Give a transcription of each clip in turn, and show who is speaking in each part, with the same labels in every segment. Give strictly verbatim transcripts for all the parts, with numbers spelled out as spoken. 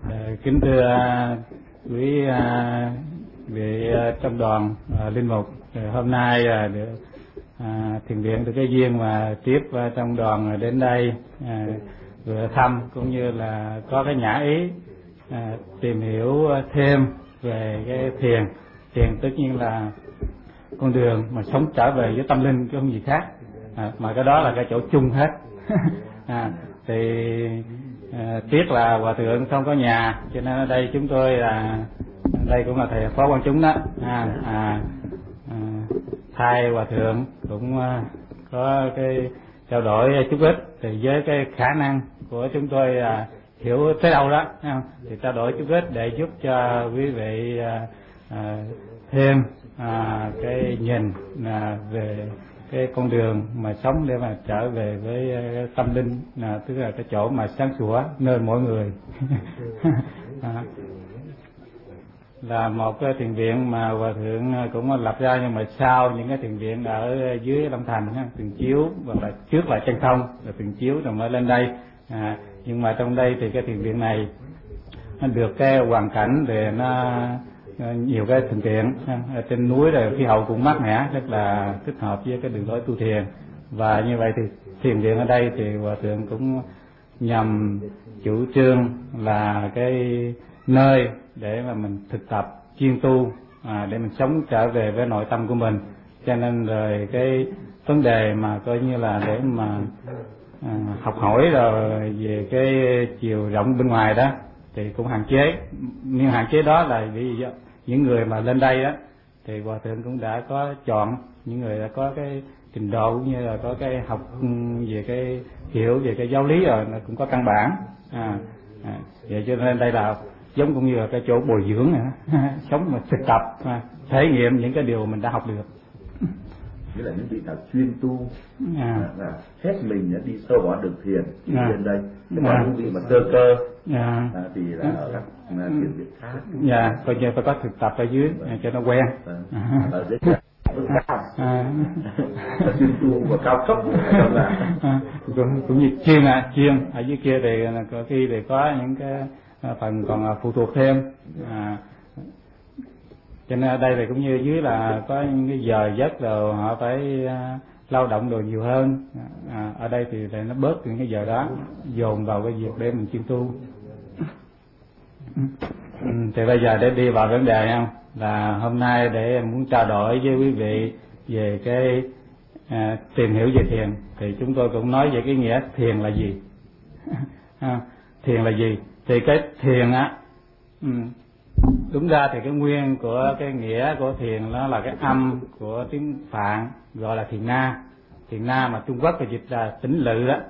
Speaker 1: Kính thưa quý vị trong đoàn linh mục, hôm nay được thiền viện được cái duyên mà tiếp trong đoàn đến đây vừa thăm cũng như là có cái nhã ý tìm hiểu thêm về cái thiền. Thiền tất nhiên là con đường mà sống trở về với tâm linh chứ không gì khác, à, mà cái đó là cái chỗ chung hết. à, thì à, tiếc là hòa thượng không có nhà, cho nên ở đây chúng tôi là đây cũng là thầy phó quan chúng đó, à, à, à, thay hòa thượng cũng à, có cái trao đổi chút ít, thì với cái khả năng của chúng tôi à, hiểu tới đâu đó, thì trao đổi chút ít để giúp cho quý vị à, à, thêm à, cái nhìn à, về cái con đường mà sống để mà trở về với tâm linh, à, tức là cái chỗ mà sáng sủa nơi mỗi người. à, là một cái thiền viện mà hòa thượng cũng lập ra, nhưng mà sau những cái thiền viện ở dưới Long Thành, Tuyền Chiếu, hoặc là trước là Chân Thông, rồi Tuyền Chiếu rồi mới lên đây. À, nhưng mà trong đây thì cái thiền viện này nó được cái hoàn cảnh để nó nhiều cái thuận tiện, ở trên núi rồi khí hậu cũng mát mẻ, rất là thích hợp với cái đường lối tu thiền. Và như vậy thì thiền viện ở đây thì hòa thượng cũng nhằm chủ trương là cái nơi để mà mình thực tập chuyên tu, à, để mình sống trở về với nội tâm của mình. Cho nên rồi cái vấn đề mà coi như là để mà à, học hỏi rồi về cái chiều rộng bên ngoài đó thì cũng hạn chế. Nhưng hạn chế đó là vì những người mà lên đây á thì hòa thượng cũng đã có chọn những người đã có cái trình độ cũng như là có cái học về cái hiểu về cái giáo lý rồi, nó cũng có căn bản. À, à, vậy cho nên đây là giống cũng như là cái chỗ bồi dưỡng nữa. Sống mà thực tập, à, thể nghiệm những cái điều mình đã học được.
Speaker 2: Nghĩa là những vị nào chuyên tu, à. là hết mình đi sâu vào được thiền thì à. lên đây. Thế còn những vị mà cơ cơ à. À, thì là ở các thiền viện khác.
Speaker 1: Dạ, coi như phải có thực tập ở dưới à, cho nó quen.
Speaker 2: À. Ở dưới cao, à. chuyên tu và cao cấp là
Speaker 1: à. cũng, cũng như chuyên à, chuyên ở dưới kia thì có khi thì có những cái phần còn phụ thuộc thêm. À, cho nên ở đây thì cũng như dưới là có những cái giờ giấc rồi họ phải uh, lao động đồ nhiều hơn. À, ở đây thì để nó bớt những cái giờ đó, dồn vào cái việc để mình chuyên tu. Ừ, thì bây giờ để đi vào vấn đề không, là hôm nay để muốn trao đổi với quý vị về cái uh, tìm hiểu về thiền, thì chúng tôi cũng nói về cái nghĩa thiền là gì. à, thiền là gì? Thì cái thiền á, um, đúng ra thì cái nguyên của cái nghĩa của thiền nó là cái âm của tiếng Phạn gọi là thiền na. Thiền na mà Trung Quốc thì dịch là tĩnh lự đó.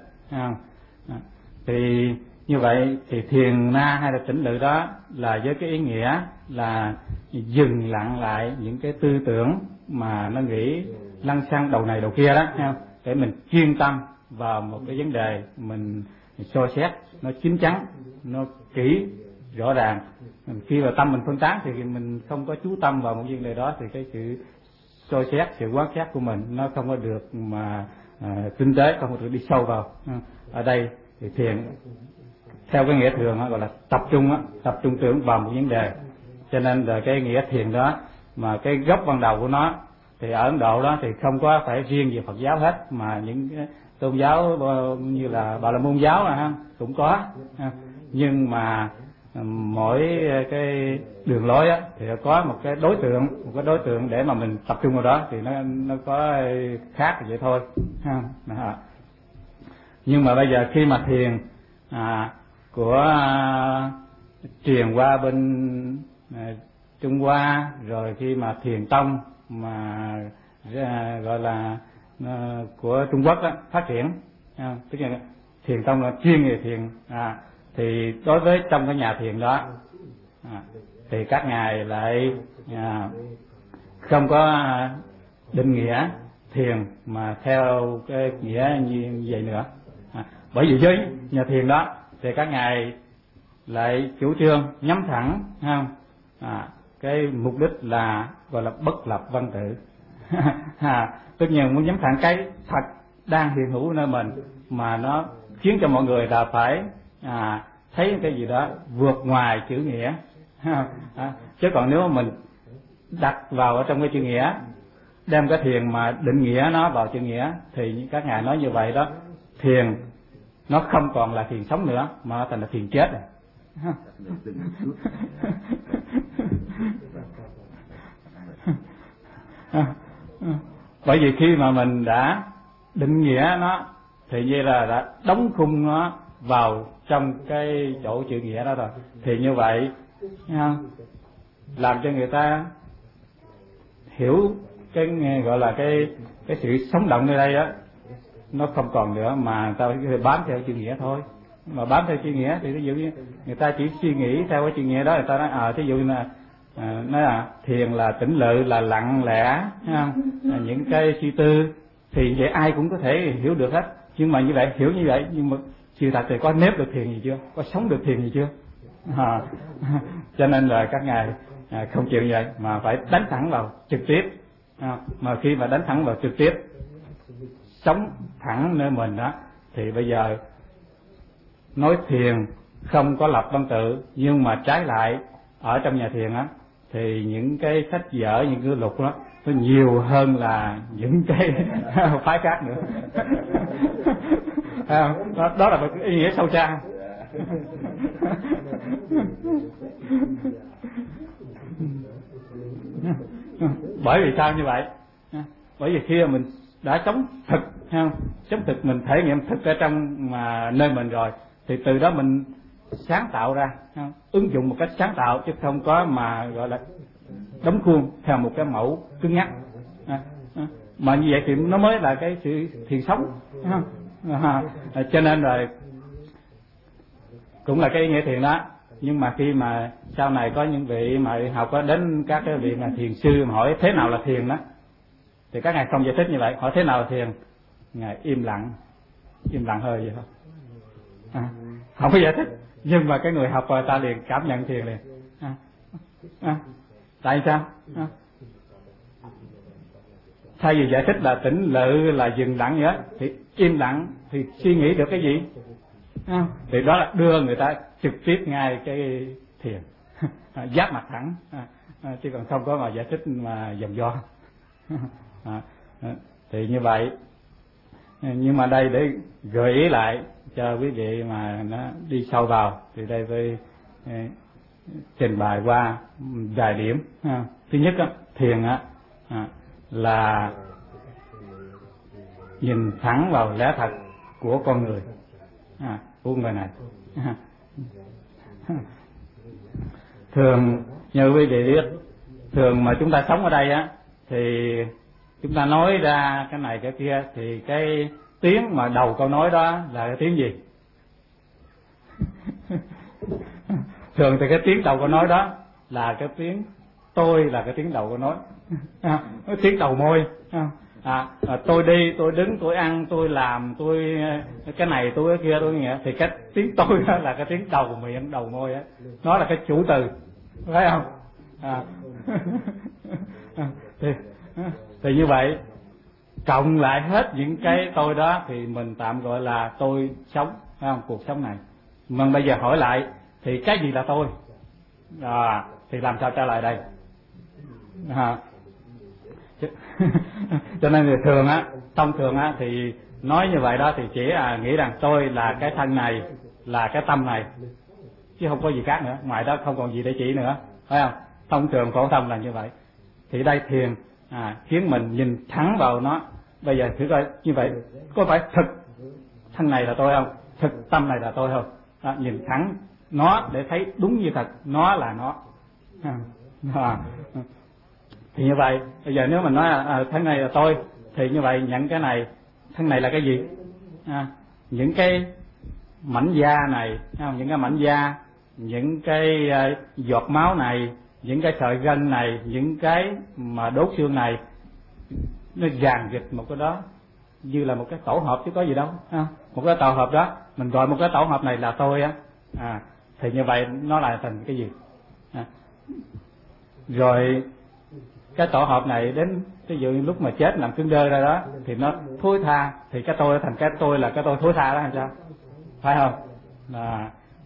Speaker 1: Thì như vậy thì thiền na hay là tĩnh lự đó là với cái ý nghĩa là dừng lặng lại những cái tư tưởng mà nó nghĩ lăng xăng đầu này đầu kia đó, để mình chuyên tâm vào một cái vấn đề, mình soi xét nó chín chắn, nó kỹ rõ ràng. Khi mà tâm mình phân tán thì mình không có chú tâm vào một vấn đề đó, thì cái sự soi xét, sự quan sát của mình nó không có được mà à, tinh tế, không có được đi sâu vào. Ở đây thì thiền theo cái nghĩa thường gọi là tập trung á, tập trung tưởng vào một vấn đề. Cho nên là cái nghĩa thiền đó mà cái gốc ban đầu của nó thì ở Ấn Độ đó thì không có phải riêng về Phật giáo hết, mà những cái tôn giáo như là Bà La Môn giáo ha cũng có. Nhưng mà mỗi cái đường lối á thì có một cái đối tượng, một cái đối tượng để mà mình tập trung vào đó, thì nó nó có khác vậy thôi ha. Nhưng mà bây giờ khi mà thiền à, của à, truyền qua bên à, Trung Hoa, rồi khi mà thiền tông mà à, gọi là à, của Trung Quốc đó, phát triển, à, tức là thiền tông là chuyên về thiền. À, thì đối với trong cái nhà thiền đó à, thì các ngài lại à, không có định nghĩa thiền mà theo cái nghĩa như vậy nữa. À, bởi vì với nhà thiền đó thì các ngài lại chủ trương nhắm thẳng, không? À, cái mục đích là gọi là bất lập văn tự. à, tất nhiên muốn nhắm thẳng cái thật đang hiện hữu nơi mình, mà nó khiến cho mọi người là phải à, thấy cái gì đó vượt ngoài chữ nghĩa. À, chứ còn nếu mà mình đặt vào ở trong cái chữ nghĩa, đem cái thiền mà định nghĩa nó vào chữ nghĩa, thì các ngài nói như vậy đó, thiền nó không còn là thiền sống nữa mà thành là thiền chết rồi. Bởi vì khi mà mình đã định nghĩa nó thì như là đã đóng khung nó vào trong cái chỗ chữ nghĩa đó rồi, thì như vậy làm cho người ta hiểu cái gọi là cái cái sự sống động nơi đây á, nó không còn nữa mà người ta phải bám theo chữ nghĩa thôi. Mà bám theo chữ nghĩa thì ví dụ như người ta chỉ suy nghĩ theo cái chữ nghĩa đó, người ta nói à, thí dụ như là à, nói là thiền là tĩnh lự, là lặng lẽ, thấy không? À, những cái suy tư thì vậy ai cũng có thể hiểu được hết. Nhưng mà như vậy, hiểu như vậy, nhưng mà sự thật thì có nếp được thiền gì chưa, có sống được thiền gì chưa? À, cho nên là các ngài à, không chịu như vậy mà phải đánh thẳng vào trực tiếp. À, mà khi mà đánh thẳng vào trực tiếp, sống thẳng nơi mình đó, thì bây giờ nói thiền không có lập văn tự, nhưng mà trái lại ở trong nhà thiền á thì những cái sách vở, những cái luật đó nó nhiều hơn là những cái phái khác nữa. À, đó, đó là một ý nghĩa sâu xa. Bởi vì sao như vậy? Bởi vì khi mà mình đã sống thực, không? Sống thực, mình thể nghiệm thực ở trong mà nơi mình rồi, thì từ đó mình sáng tạo ra, không? Ứng dụng một cách sáng tạo, chứ không có mà gọi là đóng khuôn theo một cái mẫu cứng nhắc. À, à, mà như vậy thì nó mới là cái sự thiền sống, không? À, à, cho nên rồi cũng là cái ý nghĩa thiền đó. Nhưng mà khi mà sau này có những vị mà học có đến các cái vị mà thiền sư mà hỏi thế nào là thiền đó, thì các ngài không giải thích như vậy. Hỏi thế nào là thiền, ngài im lặng, im lặng hơi vậy thôi, à, không có giải thích. Nhưng mà cái người học rồi ta liền cảm nhận thiền liền. À, à, tại sao? À, thay vì giải thích là tĩnh lự, là dừng lặng gì đó, thì im lặng thì suy nghĩ được cái gì? À, thì đó là đưa người ta trực tiếp ngay cái thiền, à, giáp mặt thẳng, à, à, chứ còn không có mà giải thích mà vòng vo. À, à, thì như vậy. Nhưng mà đây để gợi ý lại cho quý vị mà nó đi sâu vào, thì đây tôi eh, trình bày qua vài điểm. À, thứ nhất á, thiền á à, là nhìn thẳng vào lẽ thật của con người, à, của người này. À, thường như quý vị biết, thường mà chúng ta sống ở đây á thì chúng ta nói ra cái này cái kia, thì cái tiếng mà đầu câu nói đó là cái tiếng gì? Thường thì cái tiếng đầu câu nói đó là cái tiếng tôi, là cái tiếng đầu câu nói, à, cái tiếng đầu môi. À, à, tôi đi, tôi đứng, tôi ăn, tôi làm, tôi cái này, tôi cái kia, tôi nghĩa. Thì cái tiếng tôi đó là cái tiếng đầu miệng, đầu môi á, nó là cái chủ từ, phải không? À. thì, thì như vậy cộng lại hết những cái tôi đó thì mình tạm gọi là tôi sống, phải không? Cuộc sống này. Mà bây giờ hỏi lại thì cái gì là tôi? À, thì làm sao trả lời đây? À, cho nên thì thường á, thông thường á thì nói như vậy đó thì chỉ là nghĩ rằng tôi là cái thân này, là cái tâm này, chứ không có gì khác nữa, ngoài đó không còn gì để chỉ nữa, phải không? Thông thường phổ thông là như vậy. Thì đây thiền à, khiến mình nhìn thẳng vào nó. Bây giờ thử coi như vậy có phải thực thân này là tôi không, thực tâm này là tôi không? Đó, nhìn thẳng nó để thấy đúng như thật, nó là nó. À, thì như vậy bây giờ nếu mình nói à, thân này là tôi, thì như vậy nhận cái này, thân này là cái gì? À, những cái mảnh da này, những cái mảnh da, những cái uh, giọt máu này, những cái sợi gân này, những cái mà đốt xương này, nó dàn dịch một cái đó như là một cái tổ hợp chứ có gì đâu. À, một cái tổ hợp đó mình gọi một cái tổ hợp này là tôi á, à, thì như vậy nó là thành cái gì? À, rồi cái tổ hợp này đến ví dụ như lúc mà chết làm cứng đơ ra đó thì nó thối tha, thì cái tôi thành cái tôi là cái tôi thối tha đó hay sao? Phải không? À,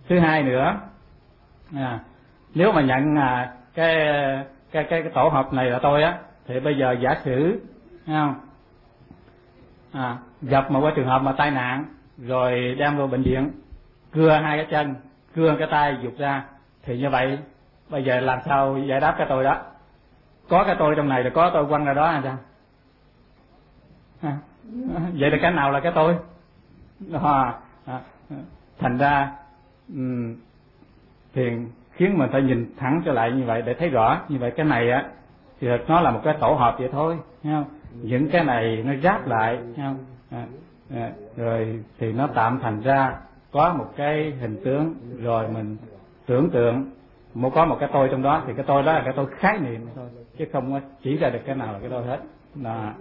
Speaker 1: thứ hai nữa, à, nếu mà nhận à, cái, cái cái cái tổ hợp này là tôi á, thì bây giờ giả sử, thấy không, à, gặp một cái trường hợp mà tai nạn rồi đem vào bệnh viện, cưa hai cái chân, cưa cái tay giục ra, thì như vậy bây giờ làm sao giải đáp cái tôi đó? Có cái tôi trong này, rồi có tôi quăng ra đó là sao? À, vậy là cái nào là cái tôi? À, à, thành ra um, thiền khiến mình phải nhìn thẳng trở lại như vậy để thấy rõ. Như vậy cái này á thì nó là một cái tổ hợp vậy thôi, thấy không? Những cái này nó ráp lại, thấy không? À, à, rồi thì nó tạm thành ra có một cái hình tướng, rồi mình tưởng tượng muốn có một cái tôi trong đó, thì cái tôi đó là cái tôi khái niệm thôi, chứ không có chỉ ra được cái nào là cái tôi hết. Là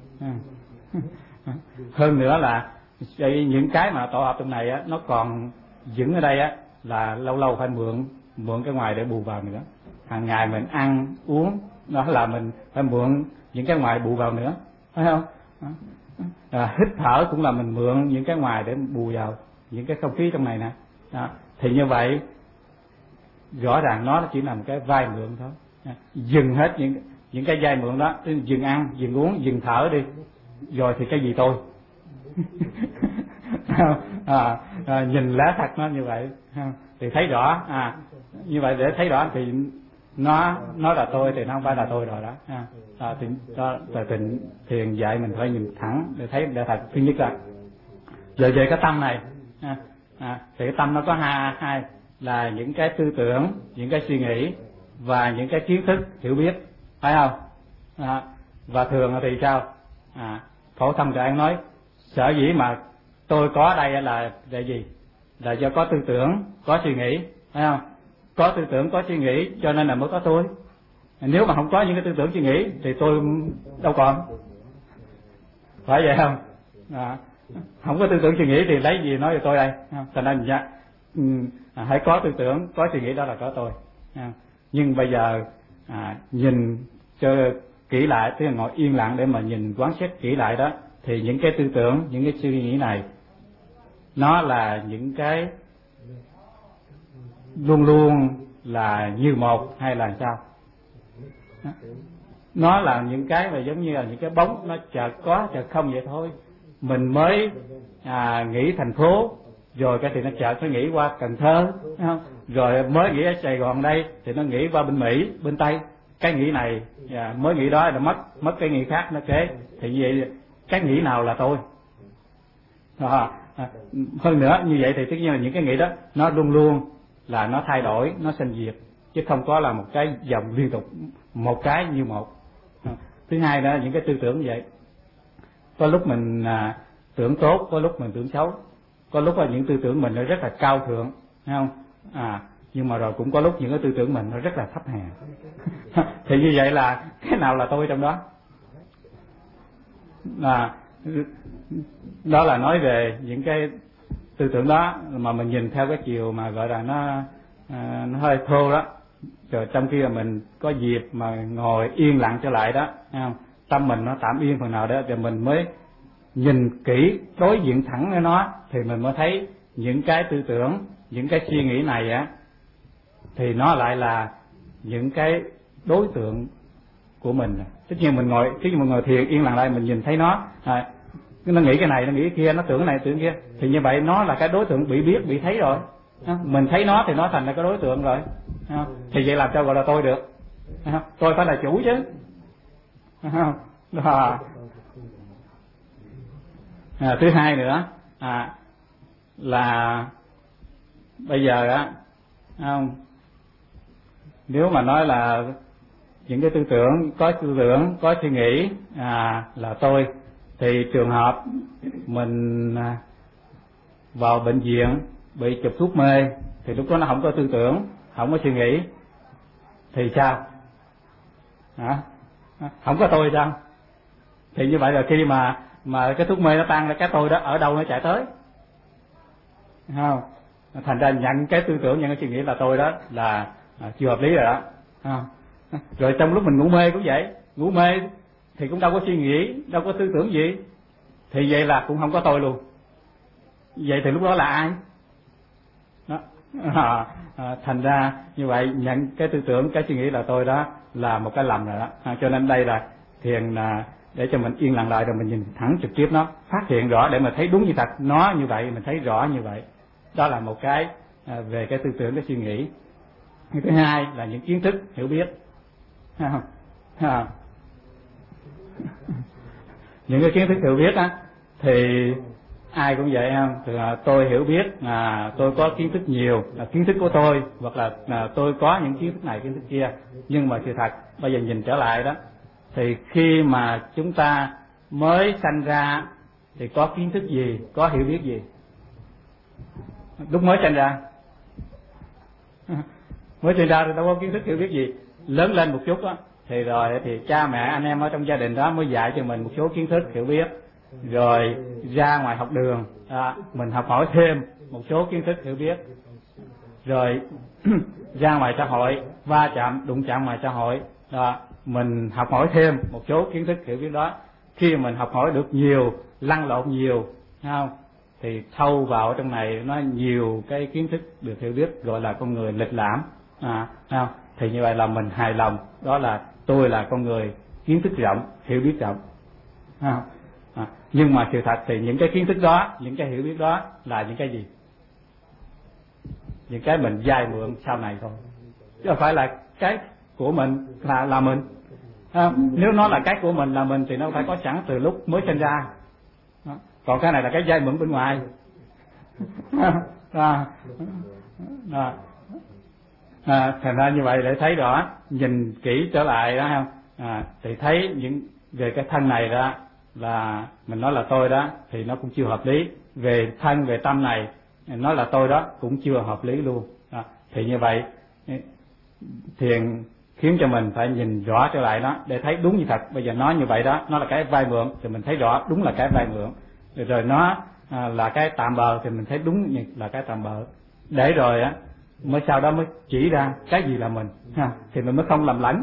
Speaker 1: hơn nữa là những cái mà tổ hợp trong này á, nó còn vững ở đây á, là lâu lâu phải mượn mượn cái ngoài để bù vào nữa. Hàng ngày mình ăn uống đó là mình phải mượn những cái ngoài bù vào nữa, phải không? À, hít thở cũng là mình mượn những cái ngoài để bù vào những cái không khí trong này nè. Đó. Thì như vậy rõ ràng nó chỉ là một cái vai mượn thôi. À, dừng hết những những cái vai mượn đó, dừng ăn, dừng uống, dừng thở đi, rồi thì cái gì tôi? à, à, nhìn lá thật nó như vậy thì thấy rõ. À, như vậy để thấy rõ thì nó nó là tôi thì nó không phải là tôi rồi đó. À, à, thì đó là thiền thiền dạy mình phải nhìn thẳng để thấy để thật. Thứ nhất là rồi về cái tâm này, à, à, thì cái tâm nó có hai hai là những cái tư tưởng, những cái suy nghĩ và những cái kiến thức hiểu biết, phải không? À, và thường thì sao? À, phổ thông thì anh nói sở dĩ mà tôi có đây là là gì? Là do có tư tưởng, có suy nghĩ, phải không? Có tư tưởng, có suy nghĩ cho nên là mới có tôi. Nếu mà không có những cái tư tưởng suy nghĩ thì tôi đâu còn, phải vậy không? À, không có tư tưởng suy nghĩ thì lấy gì nói về tôi đây? Thành ra dạ, à, hãy có tư tưởng, có suy nghĩ đó là có tôi. À, nhưng bây giờ à, nhìn cho kỹ lại, tức là ngồi yên lặng để mà nhìn quán xét kỹ lại đó, thì những cái tư tưởng, những cái suy nghĩ này nó là những cái luôn luôn là như một hay là sao? Đó. Nó là những cái mà giống như là những cái bóng, nó chợt có chợt không vậy thôi. Mình mới à, nghĩ thành phố, rồi cái thì nó chợt nó nghĩ qua Cần Thơ, không? Rồi mới nghĩ ở Sài Gòn đây thì nó nghĩ qua bên Mỹ, bên Tây. Cái nghĩ này à, mới nghĩ đó là mất mất cái nghĩ khác nó kế. Thì như vậy cái nghĩ nào là tôi? À, à, hơn nữa như vậy thì tất nhiên là những cái nghĩ đó nó luôn luôn là nó thay đổi, nó sinh diệt, chứ không có là một cái dòng liên tục, một cái như một. À, thứ hai đó là những cái tư tưởng như vậy, có lúc mình à, tưởng tốt, có lúc mình tưởng xấu, có lúc là những tư tưởng mình nó rất là cao thượng, thấy không? À, nhưng mà rồi cũng có lúc những cái tư tưởng mình nó rất là thấp hèn. Thì như vậy là cái nào là tôi trong đó? À, đó là nói về những cái tư tưởng đó mà mình nhìn theo cái chiều mà gọi là nó à, nó hơi thô đó. Rồi trong khi là mình có dịp mà ngồi yên lặng trở lại đó, thấy không? Tâm mình nó tạm yên phần nào đó, thì mình mới nhìn kỹ, đối diện thẳng với nó, thì mình mới thấy những cái tư tưởng, những cái suy nghĩ này á, thì nó lại là những cái đối tượng của mình. Tất nhiên mình ngồi, tất nhiên mình ngồi thiền yên lặng lại, mình nhìn thấy nó, à, nó nghĩ cái này, nó nghĩ cái kia, nó tưởng cái này, tưởng kia, thì như vậy nó là cái đối tượng bị biết, bị thấy rồi. Mình thấy nó thì nó thành là cái đối tượng rồi. Thì vậy làm sao gọi là tôi được? Tôi phải là chủ chứ. À, à, thứ hai nữa à, là bây giờ á, không, nếu mà nói là những cái tư tưởng, có tư tưởng, có suy nghĩ à, là tôi, thì trường hợp mình vào bệnh viện bị chụp thuốc mê, thì lúc đó nó không có tư tưởng, không có suy nghĩ, thì sao? Hả? Không có tôi sao? Thì như vậy là khi mà mà cái thuốc mê nó tan ra, cái tôi đó ở đâu nó chạy tới? Không? Thành ra nhận cái tư tưởng, nhận cái suy nghĩ là tôi đó là à, chưa hợp lý rồi đó. Không? Rồi trong lúc mình ngủ mê cũng vậy, ngủ mê thì cũng đâu có suy nghĩ, đâu có tư tưởng gì, thì vậy là cũng không có tôi luôn. Vậy thì lúc đó là ai? Đó. à, à, thành ra như vậy nhận cái tư tưởng, cái suy nghĩ là tôi đó là một cái lầm rồi đó. À, cho nên đây là thiền là để cho mình yên lặng lại rồi mình nhìn thẳng trực tiếp nó, phát hiện rõ để mà thấy đúng như thật, nó như vậy mình thấy rõ như vậy. Đó là một cái à, về cái tư tưởng, cái suy nghĩ. Cái thứ hai là những kiến thức hiểu biết. À, à. Những cái kiến thức hiểu biết á thì ai cũng vậy không? Thì là tôi hiểu biết là tôi có kiến thức nhiều, là kiến thức của tôi, hoặc là, là tôi có những kiến thức này kiến thức kia. Nhưng mà sự thật bây giờ nhìn trở lại đó, thì khi mà chúng ta mới sanh ra thì có kiến thức gì, có hiểu biết gì? Lúc mới sanh ra mới sinh ra thì đâu có kiến thức hiểu biết gì. Lớn lên một chút á thì rồi thì cha mẹ anh em ở trong gia đình đó mới dạy cho mình một số kiến thức hiểu biết, rồi ra ngoài học đường à, mình học hỏi thêm một số kiến thức hiểu biết, rồi ra ngoài xã hội va chạm đụng chạm ngoài xã hội đó, mình học hỏi thêm một số kiến thức hiểu biết đó. Khi mình học hỏi được nhiều, lăn lộn nhiều, không thì thâu vào trong này nó nhiều cái kiến thức được hiểu biết, gọi là con người lịch lãm à, không? Thì như vậy là mình hài lòng, đó là tôi là con người kiến thức rộng, hiểu biết rộng. À, à, nhưng mà sự thật thì những cái kiến thức đó, những cái hiểu biết đó là những cái gì? Những cái mình vay mượn sau này thôi, chứ không phải là cái của mình là là mình. À, nếu nó là cái của mình là mình thì nó phải có sẵn từ lúc mới sinh ra. À, còn cái này là cái vay mượn bên ngoài. À, à, à, thành ra như vậy để thấy rõ, nhìn kỹ trở lại đó không, à, thì thấy những về cái thân này đó là mình nói là tôi đó thì nó cũng chưa hợp lý. Về thân về tâm này nói là tôi đó cũng chưa hợp lý luôn. À, thì như vậy thiền khiến cho mình phải nhìn rõ trở lại nó để thấy đúng như thật. Bây giờ nói như vậy đó, nó là cái vay mượn thì mình thấy rõ đúng là cái vay mượn, rồi, rồi nó à, là cái tạm bợ thì mình thấy đúng như là cái tạm bợ, để rồi á mới sau đó mới chỉ ra cái gì là mình ha, thì mình mới không lầm lẫn.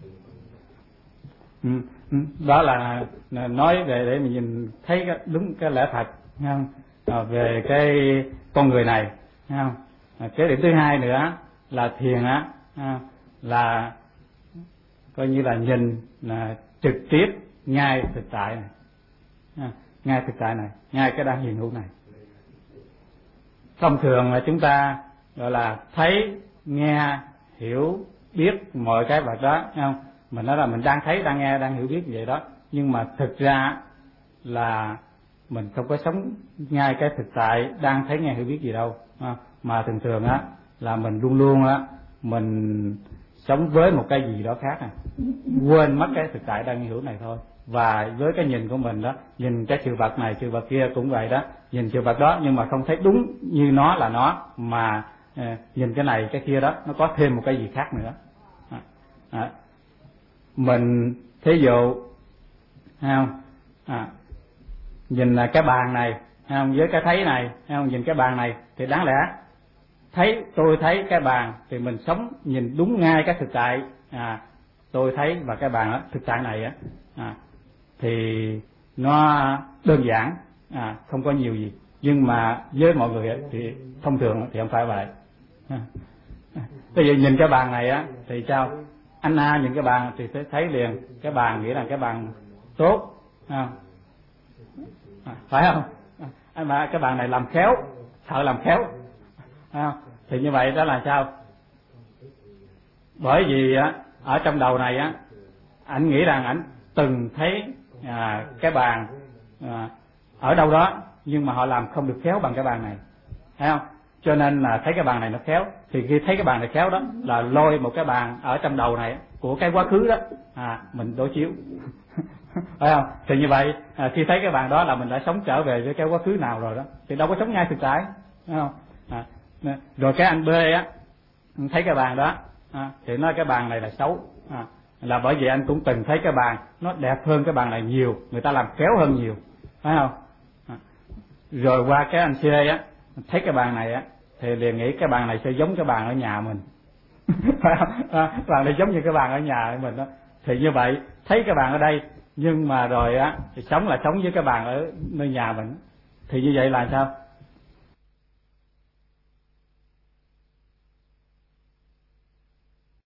Speaker 1: Ừ, ừ, đó là, là nói về để mình nhìn thấy cái, đúng cái lẽ thật ha, à, về cái con người này ha. À, cái điểm thứ hai nữa là thiền á ha, là coi như là nhìn là trực tiếp ngay thực tại này ha, ngay thực tại này, ngay cái đang hiện hữu này. Thông thường là chúng ta gọi là thấy, nghe, hiểu, biết mọi cái vật đó, thấy không? Mình nói là mình đang thấy, đang nghe, đang hiểu biết vậy đó, nhưng mà thực ra là mình không có sống ngay cái thực tại đang thấy, nghe, hiểu biết gì đâu, mà thường thường á là mình luôn luôn á mình sống với một cái gì đó khác, à quên mất cái thực tại đang hiểu này thôi. Và với cái nhìn của mình đó, nhìn cái sự vật này, sự vật kia cũng vậy đó, nhìn sự vật đó nhưng mà không thấy đúng như nó là nó, mà à, nhìn cái này cái kia đó nó có thêm một cái gì khác nữa. À, à, mình thí dụ thấy không, à, nhìn là cái bàn này thấy không, với cái thấy này thấy không, nhìn cái bàn này thì đáng lẽ thấy, tôi thấy cái bàn thì mình sống nhìn đúng ngay cái thực tại, à, tôi thấy và cái bàn đó, thực tại này á, à, thì nó đơn giản, à, không có nhiều gì. Nhưng mà với mọi người á, thì thông thường thì không phải vậy. À, bây giờ nhìn cái bàn này á thì sao? Anh A nhìn cái bàn thì thấy liền cái bàn nghĩa là cái bàn tốt, à, à, phải không? À, mà cái bàn này làm khéo, thợ làm khéo, à, thì như vậy đó là sao? Bởi vì á ở trong đầu này á ảnh nghĩ rằng ảnh từng thấy à, cái bàn à, ở đâu đó, nhưng mà họ làm không được khéo bằng cái bàn này, thấy không? Cho nên là thấy cái bàn này nó khéo, thì khi thấy cái bàn này khéo đó là lôi một cái bàn ở trong đầu này của cái quá khứ đó, à mình đối chiếu. Phải không? Thì như vậy à, khi thấy cái bàn đó là mình đã sống trở về với cái quá khứ nào rồi đó, thì đâu có sống ngay thực tại, phải không? À, rồi cái anh B á thấy cái bàn đó, à, thì nói cái bàn này là xấu, à, là bởi vì anh cũng từng thấy cái bàn nó đẹp hơn cái bàn này nhiều, người ta làm khéo hơn nhiều, phải không? À, rồi qua cái anh C á thấy cái bàn này á thì liền nghĩ cái bàn này sẽ giống cái bàn ở nhà mình. Phải không? À, bàn này giống như cái bàn ở nhà của mình đó. Thì như vậy thấy cái bàn ở đây, nhưng mà rồi á thì sống là sống với cái bàn ở nơi nhà mình, thì như vậy là sao?